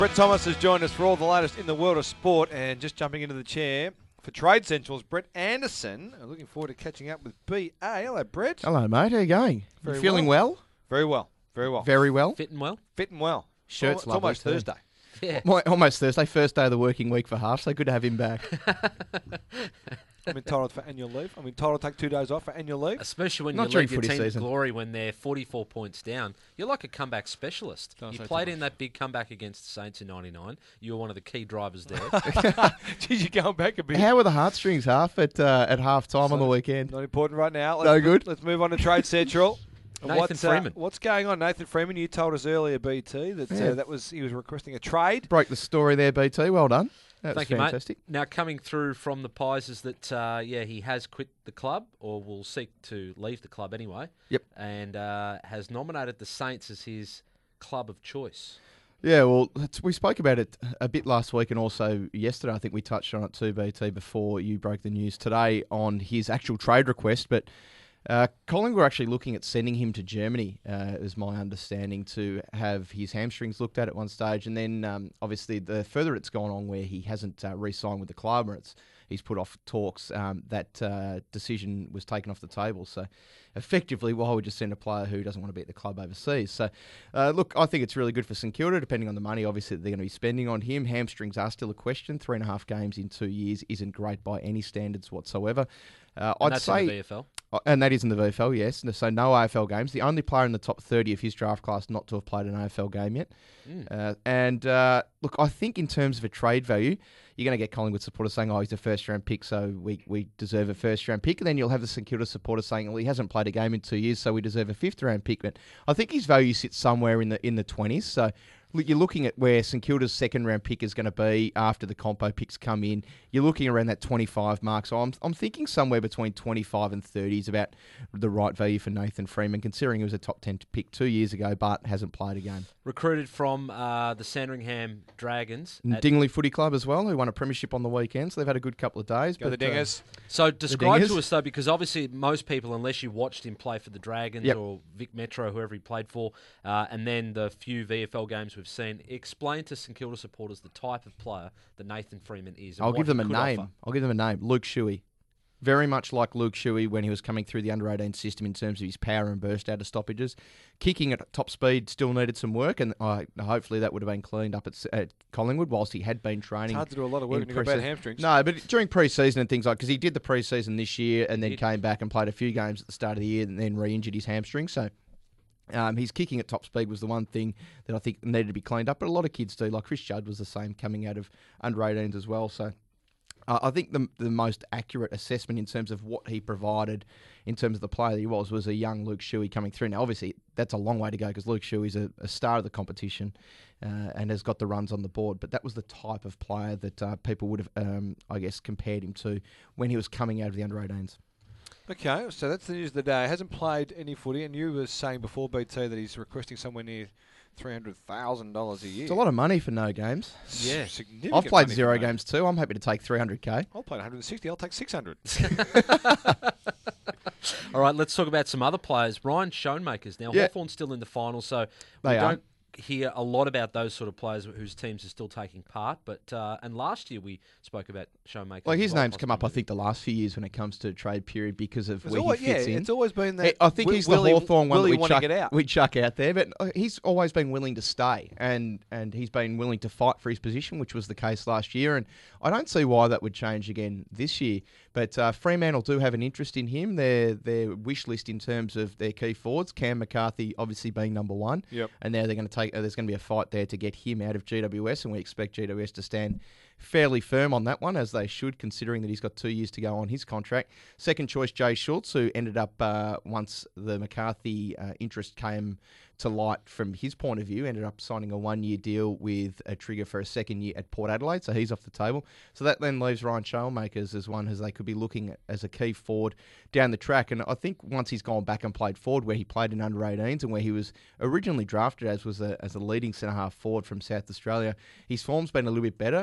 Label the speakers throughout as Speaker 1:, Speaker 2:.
Speaker 1: Brett Thomas has joined us for all the latest in the world of sport, and just jumping into the chair for Trade Central's Brett Anderson. Looking forward to catching up with BA. Hello, Brett.
Speaker 2: Hello, mate. How you going?
Speaker 1: Very
Speaker 2: You feeling well?
Speaker 1: Very well. Very well.
Speaker 2: Very well.
Speaker 3: Fitting well?
Speaker 1: Fit and well.
Speaker 2: Shirt's
Speaker 1: It's
Speaker 2: lovely
Speaker 1: almost
Speaker 2: too.
Speaker 1: Thursday.
Speaker 3: Yeah.
Speaker 2: Almost Thursday, first day of the working week for half, so good to have him back.
Speaker 1: I'm entitled for annual leave. I'm entitled to take 2 days off for annual leave.
Speaker 3: Especially when
Speaker 2: Not
Speaker 3: you
Speaker 2: during
Speaker 3: lead your
Speaker 2: footy
Speaker 3: team to
Speaker 2: season.
Speaker 3: glory when they're 44 points down. You're like a comeback specialist.
Speaker 1: Don't
Speaker 3: You
Speaker 1: say
Speaker 3: played
Speaker 1: too
Speaker 3: in
Speaker 1: much.
Speaker 3: that big comeback against the Saints in 99. You were one of the key drivers there.
Speaker 1: Jeez, you're going back a bit.
Speaker 2: How were the heartstrings half at half time on the weekend?
Speaker 1: Not important right now.
Speaker 2: No good?
Speaker 1: Let's move on to Trade Central.
Speaker 3: Nathan Freeman.
Speaker 1: What's going on, Nathan Freeman? You told us earlier, BT, that
Speaker 2: Yeah.
Speaker 1: he was requesting a trade.
Speaker 2: Broke the story there, BT. Well done. That was
Speaker 3: Thank you,
Speaker 2: fantastic.
Speaker 3: mate. Now, coming through from the Pies is that, he has quit the club, or will seek to leave the club anyway.
Speaker 2: Yep.
Speaker 3: And has nominated the Saints as his club of choice.
Speaker 2: Yeah, well, we spoke about it a bit last week and also yesterday. I think we touched on it too, BT, before you broke the news today on his actual trade request. But Collingwood were actually looking at sending him to Germany, is my understanding, to have his hamstrings looked at one stage. And then, obviously, the further it's gone on where he hasn't re-signed with the club or he's put off talks, that decision was taken off the table. So, effectively, why would you send a player who doesn't want to be at the club overseas? So, look, I think it's really good for St Kilda, depending on the money, obviously, that they're going to be spending on him. Hamstrings are still a question. 3.5 games in 2 years isn't great by any standards whatsoever.
Speaker 3: And
Speaker 2: I'd
Speaker 3: that's
Speaker 2: say...
Speaker 3: in the VFL.
Speaker 2: And that is in the VFL, yes. So no AFL games. The only player in the top 30 of his draft class not to have played an AFL game yet. Look, I think in terms of a trade value, you're going to get Collingwood supporters saying, he's a first-round pick, so we deserve a first-round pick. And then you'll have the St Kilda supporters saying, well, he hasn't played a game in 2 years, so we deserve a fifth-round pick. But I think his value sits somewhere in the 20s. So look, you're looking at where St Kilda's second-round pick is going to be after the compo picks come in. You're looking around that 25 mark. So I'm thinking somewhere between 25 and 30 is about the right value for Nathan Freeman, considering he was a top 10 pick 2 years ago, but hasn't played a game.
Speaker 3: Recruited from the Sandringham Dragons.
Speaker 2: And Dingley Footy Club as well, who won a premiership on the weekend, so they've had a good couple of days.
Speaker 1: Go the Dingers.
Speaker 3: So describe
Speaker 2: Dingers.
Speaker 3: to us, though, because obviously most people, unless you watched him play for the Dragons
Speaker 2: Yep.
Speaker 3: or Vic Metro, whoever he played for, and then the few VFL games we've seen, explain to St Kilda supporters the type of player that Nathan Freeman is. And
Speaker 2: I'll
Speaker 3: what
Speaker 2: give them
Speaker 3: he
Speaker 2: a
Speaker 3: could
Speaker 2: name.
Speaker 3: offer.
Speaker 2: I'll give them a name. Luke Shuey. Very much like Luke Shuey when he was coming through the under-18 system in terms of his power and burst out of stoppages. Kicking at top speed still needed some work, and hopefully that would have been cleaned up at Collingwood whilst he had been training.
Speaker 1: It's hard to do a lot of work when you've got bad hamstrings.
Speaker 2: No, but during pre-season and things like, because he did the pre-season this year and then came back and played a few games at the start of the year and then re-injured his hamstring. So his kicking at top speed was the one thing that I think needed to be cleaned up. But a lot of kids do. Like Chris Judd was the same coming out of under-18s as well. So I think the most accurate assessment in terms of what he provided in terms of the player that he was a young Luke Shuey coming through. Now, obviously, that's a long way to go because Luke Shuey's a star of the competition and has got the runs on the board. But that was the type of player that people would have, compared him to when he was coming out of the under-18s.
Speaker 1: Okay, so that's the news of the day. Hasn't played any footy, and you were saying before, BT, that he's requesting somewhere near $300,000 a year.
Speaker 2: It's a lot of money for no games.
Speaker 3: Yeah.
Speaker 1: Significant
Speaker 2: I've played
Speaker 1: money
Speaker 2: zero
Speaker 1: for no.
Speaker 2: games too. I'm happy to take $300K.
Speaker 1: I'll play 160. I'll take 600.
Speaker 3: All right, let's talk about some other players. Ryan Schoenmakers. Now,
Speaker 2: Yeah.
Speaker 3: Hawthorn's still in the final, so we
Speaker 2: They are.
Speaker 3: don't hear a lot about those sort of players whose teams are still taking part. But and last year we spoke about Schoenmakers.
Speaker 2: Like his
Speaker 3: as well,
Speaker 2: name's come up, I
Speaker 3: possibly.
Speaker 2: think, the last few years when it comes to trade period because of
Speaker 1: It's
Speaker 2: where
Speaker 1: always,
Speaker 2: he fits in.
Speaker 1: it's always been that.
Speaker 2: I think he's the Hawthorn one that
Speaker 1: we want to get out.
Speaker 2: we chuck out there, but he's always been willing to stay, and he's been willing to fight for his position, which was the case last year, and I don't see why that would change again this year. But Fremantle do have an interest in him. Their wish list in terms of their key forwards, Cam McCarthy obviously being number one,
Speaker 1: Yep.
Speaker 2: and now they're going to take. There's going to be a fight there to get him out of GWS, and we expect GWS to stand fairly firm on that one, as they should, considering that he's got 2 years to go on his contract. Second choice, Jay Schultz, who ended up, once the McCarthy interest came to light from his point of view, ended up signing a 1 year deal with a trigger for a second year at Port Adelaide, so he's off the table. So that then leaves Ryan Schoenmakers as one as they could be looking at as a key forward down the track. And I think once he's gone back and played forward, where he played in under-18s and where he was originally drafted as a leading centre-half forward from South Australia, his form's been a little bit better. Look, they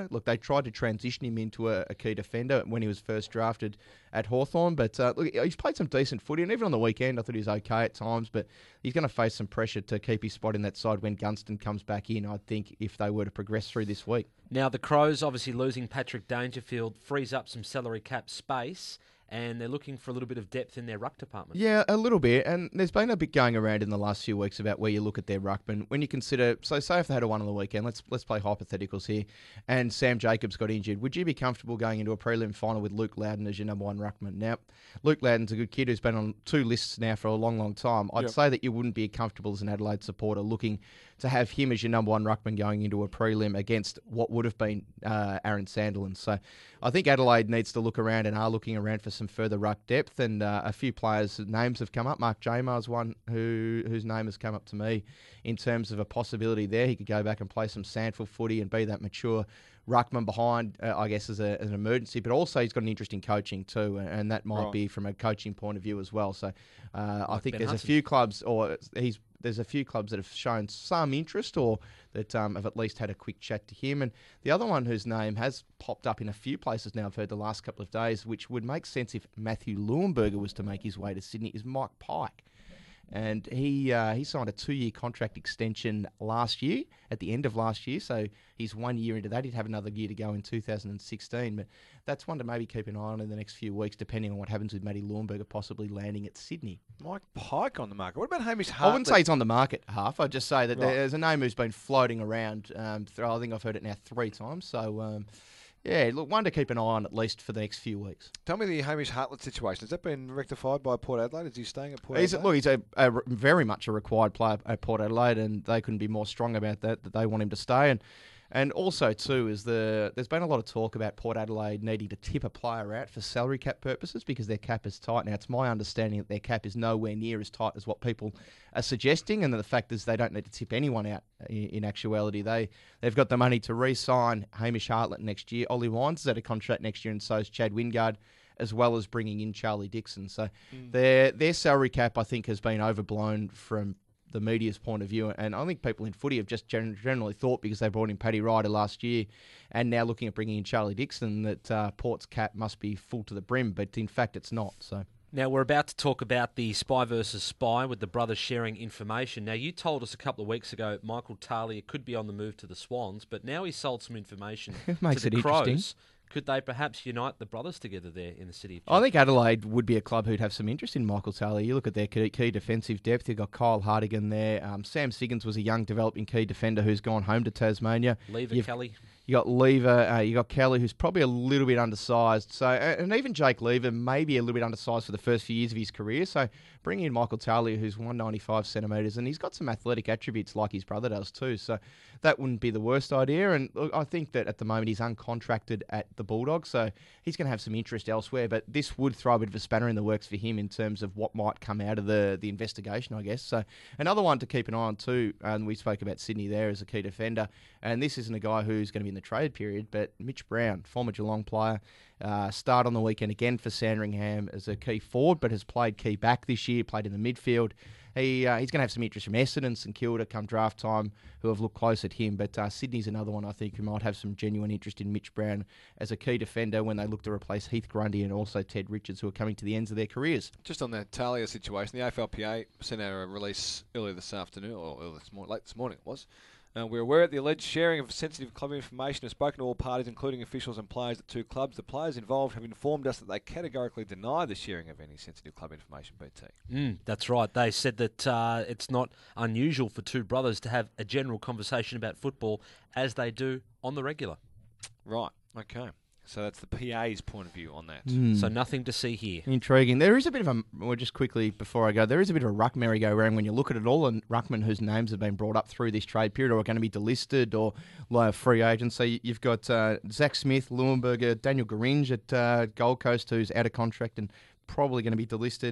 Speaker 2: tried to transition him into a key defender when he was first drafted at Hawthorn. But look, he's played some decent footy, and even on the weekend, I thought he was okay at times. But he's going to face some pressure to keep his spot in that side when Gunston comes back in, I think, if they were to progress through this week.
Speaker 3: Now, the Crows, obviously losing Patrick Dangerfield, frees up some salary cap space, and they're looking for a little bit of depth in their ruck department.
Speaker 2: Yeah, a little bit. And there's been a bit going around in the last few weeks about where you look at their ruckman. When you consider, so say if they had a one on the weekend, let's play hypotheticals here, and Sam Jacobs got injured, would you be comfortable going into a prelim final with Luke Loudon as your number one ruckman? Now, Luke Loudon's a good kid who's been on 2 lists now for a long, long time. I'd say that you wouldn't be comfortable as an Adelaide supporter looking to have him as your number one ruckman going into a prelim against what would have been Aaron Sandilands. So I think Adelaide needs to look around and are looking around for some further ruck depth, and a few players' names have come up. Mark Jamar's one whose name has come up to me in terms of a possibility there. He could go back and play some Sandford footy and be that mature ruckman behind, I guess, as an emergency, but also he's got an interest in coaching too, and that might be from a coaching point of view as well. So I think there's a few clubs, there's a few clubs that have shown some interest or that have at least had a quick chat to him. And the other one whose name has popped up in a few places now, I've heard the last couple of days, which would make sense if Matthew Leuenberger was to make his way to Sydney, is Mike Pike. And he signed a 2-year contract extension last year, at the end of last year. So he's 1 year into that. He'd have another year to go in 2016. But that's one to maybe keep an eye on in the next few weeks, depending on what happens with Matty Leuenberger possibly landing at Sydney.
Speaker 1: Mike Pike on the market. What about Hamish Hartley?
Speaker 2: I wouldn't say he's on the market, Half. I'd just say that there's a name who's been floating around. I think I've heard it now 3 times. So, yeah, look, one to keep an eye on at least for the next few weeks.
Speaker 1: Tell me the Hamish Hartlett situation. Has that been rectified by Port Adelaide? Is he staying at Port Adelaide?
Speaker 2: Look, he's a very much a required player at Port Adelaide, and they couldn't be more strong about that they want him to stay. And also, too, there's been a lot of talk about Port Adelaide needing to tip a player out for salary cap purposes because their cap is tight. Now, it's my understanding that their cap is nowhere near as tight as what people are suggesting, and the fact is they don't need to tip anyone out in actuality. They've got the money to re-sign Hamish Hartlett next year. Ollie Wines is out of contract next year, and so is Chad Wingard, as well as bringing in Charlie Dixon. So their salary cap, I think, has been overblown from the media's point of view, and I think people in footy have just generally thought because they brought in Paddy Ryder last year and now looking at bringing in Charlie Dixon that Port's cap must be full to the brim, but in fact it's not. So
Speaker 3: now we're about to talk about the spy versus spy with the brothers sharing information. Now you told us a couple of weeks ago Michael Talia could be on the move to the Swans, but now he's sold some information
Speaker 2: makes
Speaker 3: to the
Speaker 2: it
Speaker 3: Crows.
Speaker 2: Interesting.
Speaker 3: Could they perhaps unite the brothers together there in the city of
Speaker 2: I think Adelaide would be a club who'd have some interest in Michael Taylor. You look at their key defensive depth. You've got Kyle Hartigan there. Sam Siggins was a young developing key defender who's gone home to Tasmania.
Speaker 3: Lever Kelly.
Speaker 2: You got Lever, you got Kelly, who's probably a little bit undersized. So, and even Jake Lever may be a little bit undersized for the first few years of his career. So, bringing in Michael Talia, who's 195 centimetres, and he's got some athletic attributes like his brother does too. So, that wouldn't be the worst idea. And look, I think that at the moment he's uncontracted at the Bulldogs, so he's going to have some interest elsewhere. But this would throw a bit of a spanner in the works for him in terms of what might come out of the investigation, I guess. So, another one to keep an eye on too. And we spoke about Sydney there as a key defender, and this isn't a guy who's going to be in the trade period, but Mitch Brown, former Geelong player, starred on the weekend again for Sandringham as a key forward, but has played key back this year, played in the midfield. He's going to have some interest from Essendon, St Kilda come draft time, who have looked close at him. But Sydney's another one, I think, who might have some genuine interest in Mitch Brown as a key defender when they look to replace Heath Grundy and also Ted Richards, who are coming to the ends of their careers.
Speaker 1: Just on that Talia situation, the AFLPA sent out a release earlier this afternoon, or late this morning it was. We're aware of the alleged sharing of sensitive club information. Have spoken to all parties, including officials and players at 2 clubs. The players involved have informed us that they categorically deny the sharing of any sensitive club information, BT.
Speaker 3: That's right. They said that it's not unusual for 2 brothers to have a general conversation about football as they do on the regular.
Speaker 1: Right, okay. So that's the PA's point of view on that.
Speaker 3: So nothing to see here.
Speaker 2: Intriguing. There is a bit of a, well, just quickly before I go, there is a bit of a ruck merry-go-round when you look at it all, and ruckmen whose names have been brought up through this trade period or are going to be delisted or free agents. So you've got Zach Smith, Leuenberger, Daniel Geringe at Gold Coast, who's out of contract and probably going to be delisted.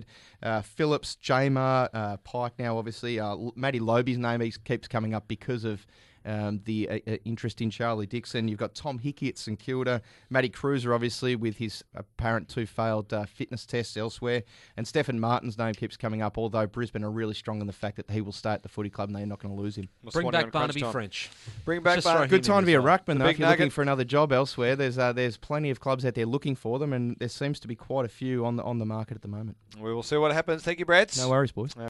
Speaker 2: Phillips, Jamar, Pike now, obviously. Matty Loby's name keeps coming up because of the interest in Charlie Dixon. You've got Tom Hickey at St Kilda, Matty Cruiser, obviously, with his apparent 2 failed fitness tests elsewhere, and Stephen Martin's name keeps coming up, although Brisbane are really strong in the fact that he will stay at the footy club and they're not going to lose him.
Speaker 3: Bring back Barnaby French.
Speaker 1: Bring back
Speaker 3: Just
Speaker 1: Barnaby.
Speaker 3: throw
Speaker 2: Good time to be a ruckman, though,
Speaker 1: big
Speaker 2: if you're looking
Speaker 1: nugget.
Speaker 2: for another job elsewhere. There's plenty of clubs out there looking for them, and there seems to be quite a few on the market at the moment.
Speaker 1: We will see what happens. Thank you, Brad.
Speaker 2: No worries, boys.